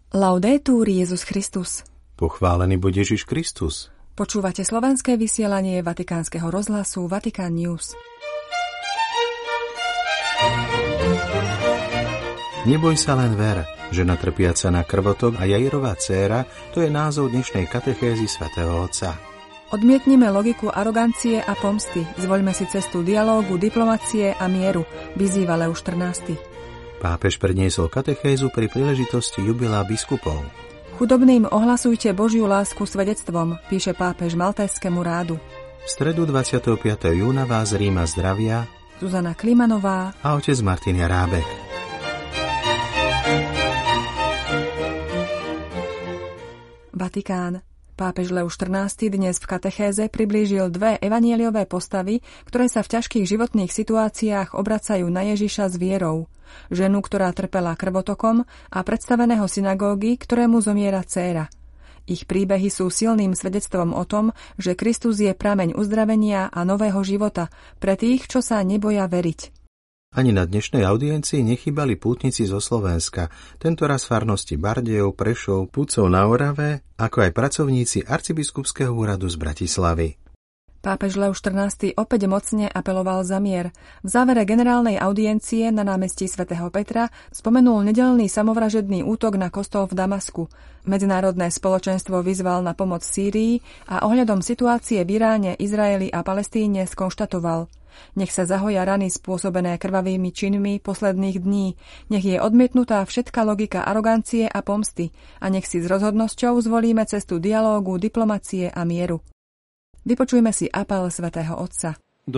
Laudetur Jesus Christus. Pochválený buď Ježiš Kristus. Počúvate slovenské vysielanie Vatikánskeho rozhlasu Vatican News. Neboj sa, len ver, žena trpiaca na krvotok a Jairová dcéra, to je názov dnešnej katechézy svätého Otca. Odmietnime logiku arogancie a pomsty, zvoľme si cestu dialógu, diplomacie a mieru, vyzýva Leus XIV. Pápež predniesol katechézu pri príležitosti jubilea biskupov. Chudobným ohlasujte Božiu lásku svedectvom, píše pápež Maltézskemu rádu. V stredu 25. júna vás z Ríma zdravia Zuzana Klimanová a otec Martin Jarábek. Vatikán. Pápež Leus XIV dnes v katechéze priblížil dve evanjeliové postavy, ktoré sa v ťažkých životných situáciách obracajú na Ježiša s vierou. Ženu, ktorá trpela krvotokom, a predstaveného synagógy, ktorému zomiera dcéra. Ich príbehy sú silným svedectvom o tom, že Kristus je prameň uzdravenia a nového života pre tých, čo sa neboja veriť. Ani na dnešnej audiencii nechýbali pútnici zo Slovenska, tentoraz farnosti Bardejov, Prešov, Pucov na Orave, ako aj pracovníci arcibiskupského úradu z Bratislavy. Pápež Leus XIV opäť mocne apeloval za mier. V závere generálnej audiencie na námestí svätého Petra spomenul nedeľný samovražedný útok na kostol v Damasku. Medzinárodné spoločenstvo vyzval na pomoc Sýrii a ohľadom situácie v Iráne, Izraeli a Palestíne skonštatoval: nech sa zahoja rany spôsobené krvavými činmi posledných dní, nech je odmietnutá všetká logika arogancie a pomsty a nech si s rozhodnosťou zvolíme cestu dialógu, diplomacie a mieru. Vypočujme si apel svätého Otca. V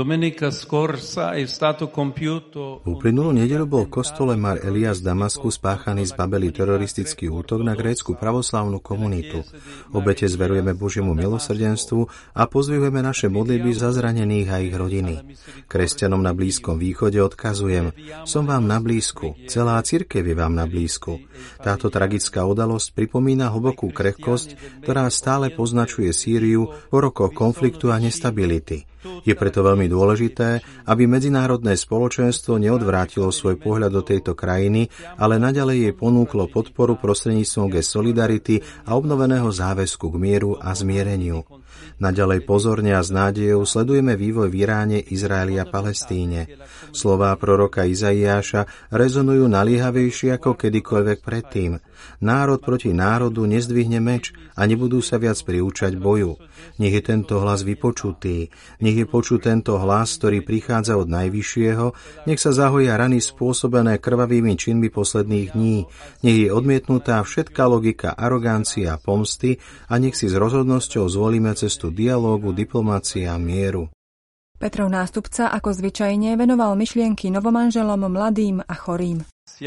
uplynulú nedeľu bol v kostole Mar Elias v Damasku spáchaný z Babeli teroristický útok na grécku pravoslavnú komunitu. Obete zverujeme Božiemu milosrdenstvu a pozdvihujeme naše modlitby za zranených a ich rodiny. Kresťanom na Blízkom východe odkazujem: som vám na blízku, celá cirkev je vám na blízku. Táto tragická udalosť pripomína hlbokú krehkosť, ktorá stále poznačuje Sýriu po rokoch konfliktu a nestability. Je preto veľmi dôležité, aby medzinárodné spoločenstvo neodvrátilo svoj pohľad do tejto krajiny, ale naďalej jej ponúklo podporu prostredníctvom gest solidarity a obnoveného záväzku k mieru a zmiereniu. Naďalej pozorne a s nádejou sledujeme vývoj v Iráne, Izraeli a Palestíne. Slová proroka Izaiáša rezonujú naliehavejšie ako kedykoľvek predtým. Národ proti národu nezdvihne meč a nebudú sa viac priúčať boju. Nech je tento hlas vypočutý, nech je počuť tento hlas, ktorý prichádza od Najvyššieho, nech sa zahoja rany spôsobené krvavými činmi posledných dní, nech je odmietnutá všetká logika arogancie a pomsty a nech si s rozhodnosťou zvolíme cestu dialógu, diplomácie a mieru. Petrov nástupca ako zvyčajne venoval myšlienky novomanželom, mladým a chorým.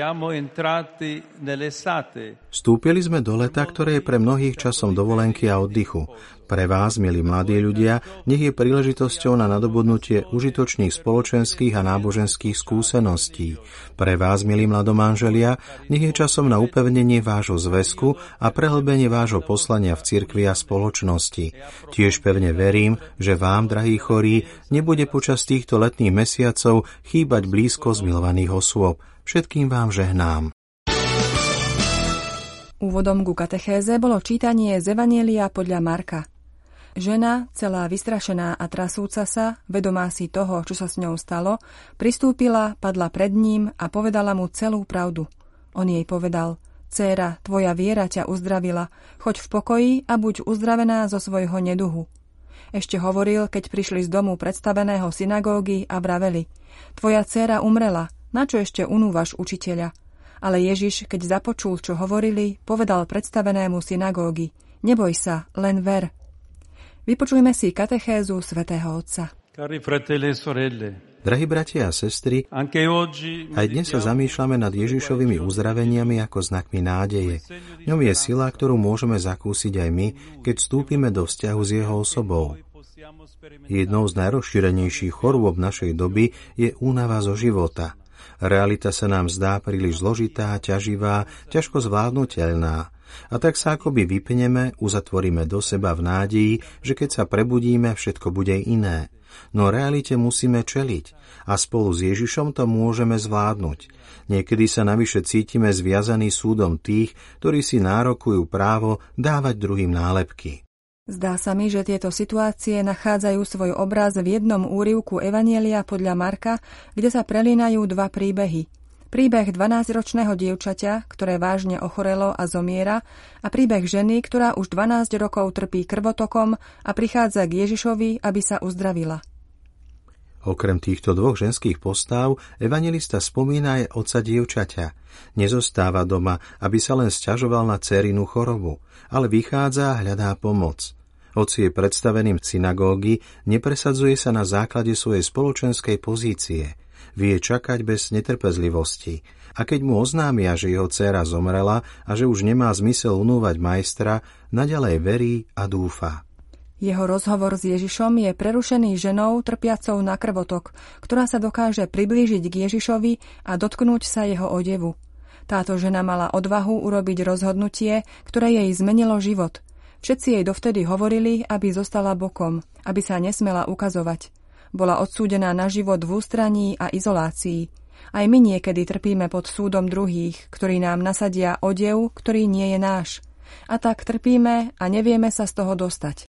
Vstúpili sme do leta, ktoré je pre mnohých časom dovolenky a oddychu. Pre vás, milí mladí ľudia, nech je príležitosťou na nadobudnutie užitočných spoločenských a náboženských skúseností. Pre vás, milí mladomanželia, nech je časom na upevnenie vášho zväzku a prehlbenie vášho poslania v cirkvi a spoločnosti. Tiež pevne verím, že vám, drahí chorí, nebude počas týchto letných mesiacov chýbať blízko zmilovaných osôb. Všetkým vám žehnám. Úvodom ku katechéze bolo čítanie z Evanjelia podľa Marka. Žena, celá vystrašená a trasúca sa, vedomá si toho, čo sa s ňou stalo, pristúpila, padla pred ním a povedala mu celú pravdu. On jej povedal: dcéra, tvoja viera ťa uzdravila, choď v pokoji a buď uzdravená zo svojho neduhu. Ešte hovoril, keď prišli z domu predstaveného synagógy a vraveli: tvoja dcéra umrela, na čo ešte unúvaš učiteľa? Ale Ježiš, keď započul, čo hovorili, povedal predstavenému synagógy: neboj sa, len ver. Vypočujme si katechézu svätého Otca. Drahí bratia a sestry, aj dnes sa zamýšľame nad Ježišovými uzdraveniami ako znakmi nádeje. V ňom je sila, ktorú môžeme zakúsiť aj my, keď vstúpime do vzťahu s jeho osobou. Jednou z najrozšírenejších chorôb našej doby je únava zo života. Realita sa nám zdá príliš zložitá, ťaživá, ťažko zvládnuteľná. A tak sa akoby vypneme, uzatvoríme do seba v nádeji, že keď sa prebudíme, všetko bude iné. No realite musíme čeliť a spolu s Ježišom to môžeme zvládnuť. Niekedy sa navyše cítime zviazaní súdom tých, ktorí si nárokujú právo dávať druhým nálepky. Zdá sa mi, že tieto situácie nachádzajú svoj obraz v jednom úryvku Evanjelia podľa Marka, kde sa prelínajú dva príbehy. Príbeh 12-ročného dievčaťa, ktoré vážne ochorelo a zomiera, a príbeh ženy, ktorá už 12 rokov trpí krvotokom a prichádza k Ježišovi, aby sa uzdravila. Okrem týchto dvoch ženských postav evanjelista spomína aj otca dievčaťa. Nezostáva doma, aby sa len sťažoval na dcérinu chorobu, ale vychádza a hľadá pomoc. Hoci je predstaveným v synagógy, nepresadzuje sa na základe svojej spoločenskej pozície. Vie čakať bez netrpezlivosti. A keď mu oznámia, že jeho dcéra zomrela a že už nemá zmysel unúvať majstra, naďalej verí a dúfa. Jeho rozhovor s Ježišom je prerušený ženou trpiacou na krvotok, ktorá sa dokáže priblížiť k Ježišovi a dotknúť sa jeho odevu. Táto žena mala odvahu urobiť rozhodnutie, ktoré jej zmenilo život. Všetci jej dovtedy hovorili, aby zostala bokom, aby sa nesmela ukazovať. Bola odsúdená na život v ústraní a izolácii. Aj my niekedy trpíme pod súdom druhých, ktorí nám nasadia odev, ktorý nie je náš. A tak trpíme a nevieme sa z toho dostať.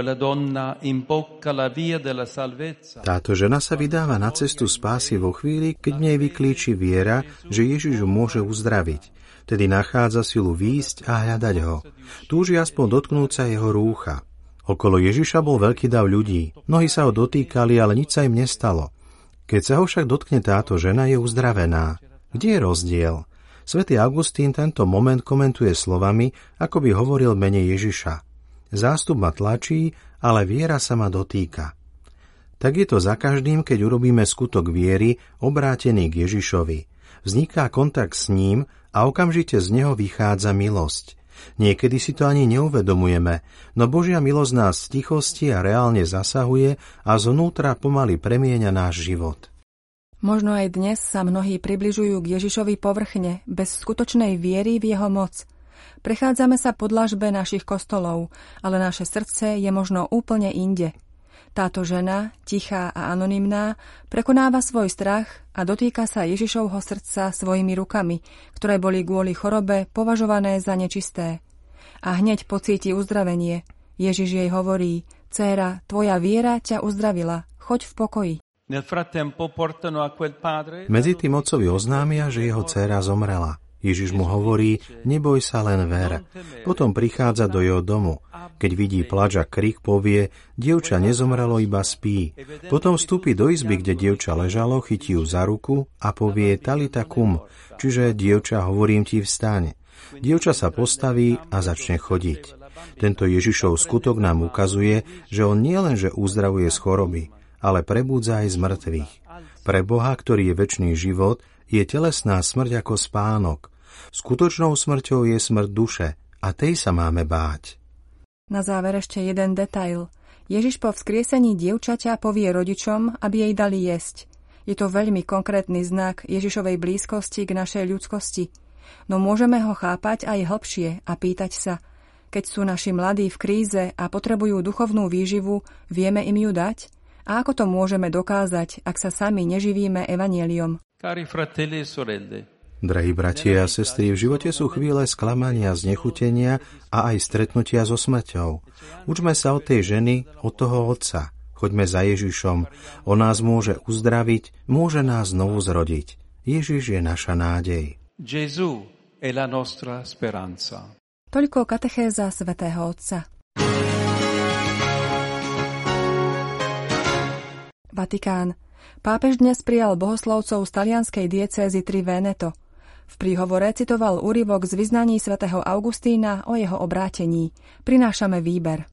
Táto žena sa vydáva na cestu spásy vo chvíli, keď v nej vyklíči viera, že Ježiš ju môže uzdraviť. Tedy nachádza silu výjsť a hľadať ho. Túži aspoň dotknúť sa jeho rúcha. Okolo Ježiša bol veľký dav ľudí. Mnohí sa ho dotýkali, ale nič sa im nestalo. Keď sa ho však dotkne táto žena, je uzdravená. Kde je rozdiel? Svätý Augustín tento moment komentuje slovami, ako by hovoril v mene Ježiša. Zástup ma tlačí, ale viera sa ma dotýka. Tak je to za každým, keď urobíme skutok viery, obrátený k Ježišovi. Vzniká kontakt s ním a okamžite z neho vychádza milosť. Niekedy si to ani neuvedomujeme, no Božia milosť nás v tichosti a reálne zasahuje a zvnútra pomaly premieňa náš život. Možno aj dnes sa mnohí približujú k Ježišovi povrchne, bez skutočnej viery v jeho moc. Prechádzame sa po dlažbe našich kostolov, ale naše srdce je možno úplne inde. Táto žena, tichá a anonymná, prekonáva svoj strach a dotýka sa Ježišovho srdca svojimi rukami, ktoré boli kvôli chorobe považované za nečisté. A hneď pocíti uzdravenie. Ježiš jej hovorí: Dcéra, tvoja viera ťa uzdravila, choď v pokoji. Medzi tým otcovi oznámia, že jeho dcéra zomrela. Ježiš mu hovorí: neboj sa, len ver. Potom prichádza do jeho domu. Keď vidí plač a krik, povie: dievča nezomrelo, iba spí. Potom vstúpi do izby, kde dievča ležalo, chytí ju za ruku a povie: talita kum, čiže dievča, hovorím ti, vstaň. Dievča sa postaví a začne chodiť. Tento Ježišov skutok nám ukazuje, že on nielenže uzdravuje z choroby, ale prebúdza aj z mŕtvych. Pre Boha, ktorý je večný život, je telesná smrť ako spánok. Skutočnou smrťou je smrť duše a tej sa máme báť. Na záver ešte jeden detail. Ježiš po vzkriesení dievčaťa povie rodičom, aby jej dali jesť. Je to veľmi konkrétny znak Ježišovej blízkosti k našej ľudskosti. No môžeme ho chápať aj hlbšie a pýtať sa: keď sú naši mladí v kríze a potrebujú duchovnú výživu, vieme im ju dať? A ako to môžeme dokázať, ak sa sami neživíme evanjeliom? Drahí bratia a sestry, v živote sú chvíle sklamania, znechutenia a aj stretnutia so smrťou. Učme sa od tej ženy, od toho otca. Choďme za Ježišom. On nás môže uzdraviť, môže nás znovu zrodiť. Ježiš je naša nádej. Toľko katechéza svätého Otca. Vatikán. Pápež dnes prijal bohoslovcov z talianskej diecézy Tri Veneto. V príhovore citoval úryvok z vyznaní svätého Augustína o jeho obrátení. Prinášame výber.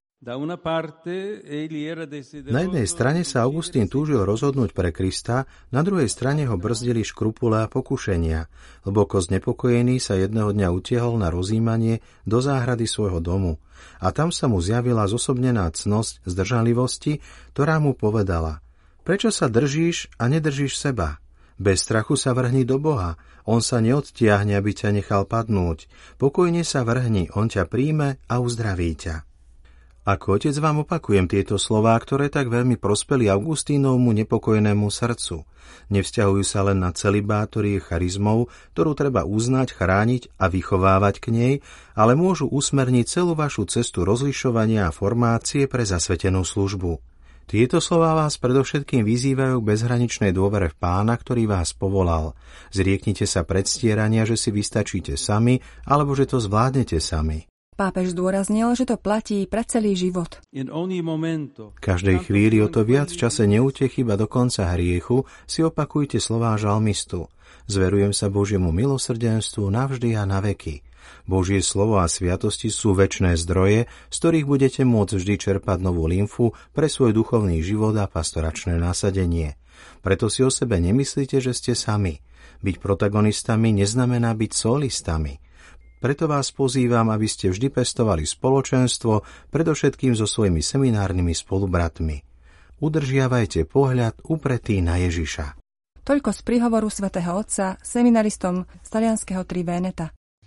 Na jednej strane sa Augustín túžil rozhodnúť pre Krista, na druhej strane ho brzdili škrupule a pokušenia. Hlboko znepokojený sa jedného dňa utiehol na rozjímanie do záhrady svojho domu a tam sa mu zjavila zosobnená cnosť zdržanlivosti, ktorá mu povedala: prečo sa držíš a nedržíš seba? Bez strachu sa vrhni do Boha. On sa neodtiahne, aby ťa nechal padnúť. Pokojne sa vrhni, on ťa príjme a uzdraví ťa. Ako otec vám opakujem tieto slová, ktoré tak veľmi prospeli Augustínovmu nepokojnému srdcu. Nevzťahujú sa len na celibát, ktorý je charizmou, ktorú treba uznať, chrániť a vychovávať k nej, ale môžu usmerniť celú vašu cestu rozlišovania a formácie pre zasvetenú službu. Tieto slová vás predovšetkým vyzývajú k bezhraničnej dôvere v Pána, ktorý vás povolal. Zrieknite sa predstierania, že si vystačíte sami, alebo že to zvládnete sami. Pápež zdôraznil, že to platí pre celý život. V každej chvíli o to viac v čase neútechy a dokonca hriechu si opakujte slová žalmistu. Zverujem sa Božiemu milosrdenstvu navždy a na veky. Božie slovo a sviatosti sú večné zdroje, z ktorých budete môcť vždy čerpať novú lymfu pre svoj duchovný život a pastoračné nasadenie. Preto si o sebe nemyslíte, že ste sami. Byť protagonistami neznamená byť solistami. Preto vás pozývam, aby ste vždy pestovali spoločenstvo, predovšetkým so svojimi seminárnymi spolubratmi. Udržiavajte pohľad upretý na Ježiša. Toľko z príhovoru svätého Otca seminaristom z talianskeho Triveneta.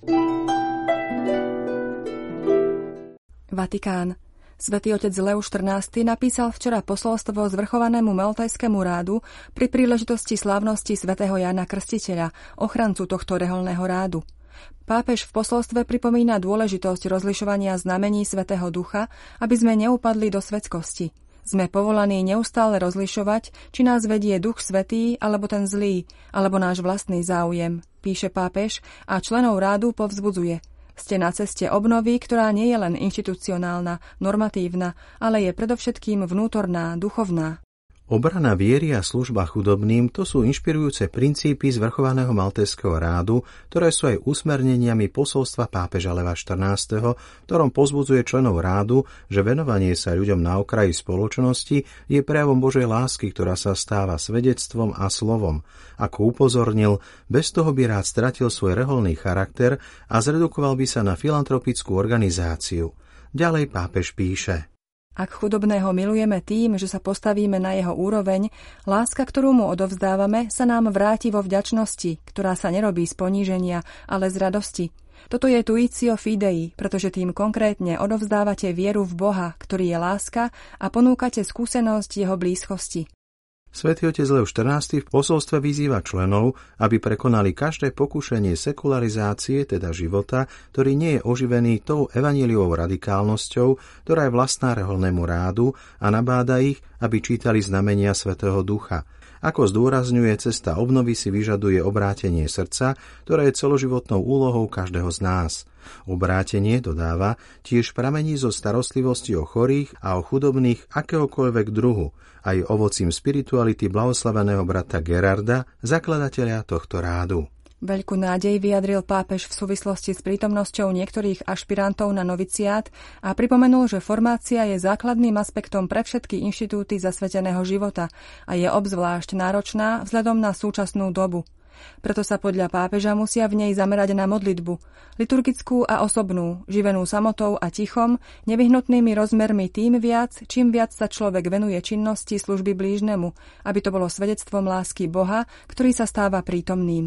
Vatikán. Svätý otec Leus XIV napísal včera posolstvo zvrchovanému Maltajskému rádu pri príležitosti slávnosti svätého Jána Krstiteľa, ochrancu tohto reholného rádu. Pápež v posolstve pripomína dôležitosť rozlišovania znamení Svätého Ducha, aby sme neupadli do svetskosti. Sme povolaní neustále rozlišovať, či nás vedie Duch Svätý, alebo ten zlý, alebo náš vlastný záujem, píše pápež a členov rádu povzbudzuje. Ste na ceste obnovy, ktorá nie je len inštitucionálna, normatívna, ale je predovšetkým vnútorná, duchovná. Obrana viery a služba chudobným to sú inšpirujúce princípy zvrchovaného Maltézskeho rádu, ktoré sú aj usmerneniami posolstva pápeža Leva XIV, ktorom pozbudzuje členov rádu, že venovanie sa ľuďom na okraji spoločnosti je prejavom Božej lásky, ktorá sa stáva svedectvom a slovom. Ako upozornil, bez toho by rád stratil svoj reholný charakter a zredukoval by sa na filantropickú organizáciu. Ďalej pápež píše: Ak chudobného milujeme tým, že sa postavíme na jeho úroveň, láska, ktorú mu odovzdávame, sa nám vráti vo vďačnosti, ktorá sa nerobí z poníženia, ale z radosti. Toto je tuitio fidei, pretože tým konkrétne odovzdávate vieru v Boha, ktorý je láska, a ponúkate skúsenosť jeho blízkosti. Svätý otec Leus XIV v posolstve vyzýva členov, aby prekonali každé pokušenie sekularizácie, teda života, ktorý nie je oživený tou evanjeliovou radikálnosťou, ktorá je vlastná reholnému rádu, a nabáda ich, aby čítali znamenia Svätého Ducha. Ako zdôrazňuje, cesta obnovy si vyžaduje obrátenie srdca, ktoré je celoživotnou úlohou každého z nás. Obrátenie, dodáva, tiež pramení zo starostlivosti o chorých a o chudobných akéhokoľvek druhu, aj ovocím spirituality blahoslaveného brata Gerarda, zakladateľa tohto rádu. Veľkú nádej vyjadril pápež v súvislosti s prítomnosťou niektorých ašpirantov na noviciát a pripomenul, že formácia je základným aspektom pre všetky inštitúty zasveteného života a je obzvlášť náročná vzhľadom na súčasnú dobu. Preto sa podľa pápeža musia v nej zamerať na modlitbu, liturgickú a osobnú, živenú samotou a tichom, nevyhnutnými rozmermi tým viac, čím viac sa človek venuje činnosti služby blížnemu, aby to bolo svedectvom lásky Boha, ktorý sa stáva prítomným.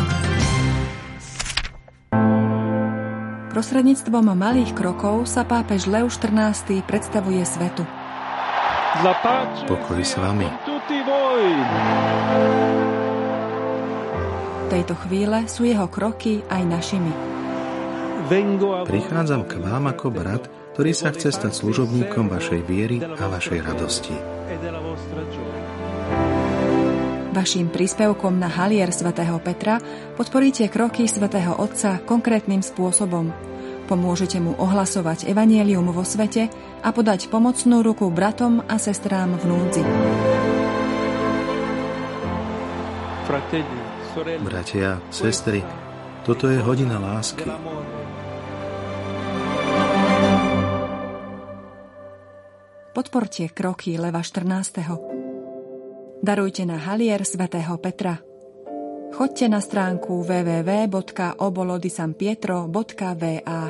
Prostredníctvom malých krokov sa pápež Leus XIV predstavuje svetu. Pokoj s vami. V tejto chvíle sú jeho kroky aj našimi. Prichádzam k vám ako brat, ktorý sa chce stať služobníkom vašej viery a vašej radosti. Vaším príspevkom na halier svätého Petra podporíte kroky svätého Otca konkrétnym spôsobom. Pomôžete mu ohlasovať evanjelium vo svete a podať pomocnú ruku bratom a sestrám v núdzi. Bratia, sestry, toto je hodina lásky. Podporte kroky Leva XIV. Darujte na halier svätého Petra. Choďte na stránku www.obolodisanpietro.va.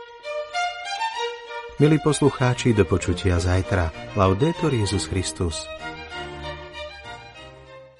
Milí poslucháči, do počutia zajtra. Laudetur Jesus Christus.